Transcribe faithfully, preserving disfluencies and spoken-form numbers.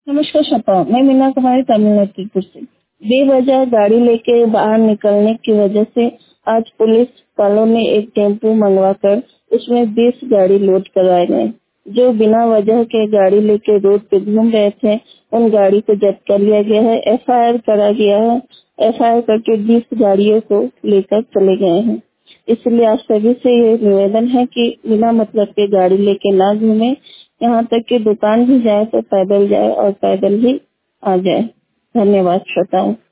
नमस्कार श्रोता, मैं मीना कुमारी तमिलनाडु से। बेवजह गाड़ी लेके बाहर निकलने की वजह से आज पुलिस वालों ने एक टेम्पो मंगवाकर उसमें बीस गाड़ी लोड करवाए गए। जो बिना वजह के गाड़ी लेके रोड पे घूम रहे थे उन गाड़ी को जब्त कर लिया गया है, एफ आई आर करा गया है। एफ आई आर करके बीस गाड़ियों को लेकर चले गए हैं। इसलिए आप सभी से ये निवेदन है कि बिना मतलब के गाड़ी लेके ना घूमे, यहाँ तक कि दुकान भी जाए तो पैदल जाए और पैदल ही आ जाए। धन्यवाद श्रोताओं।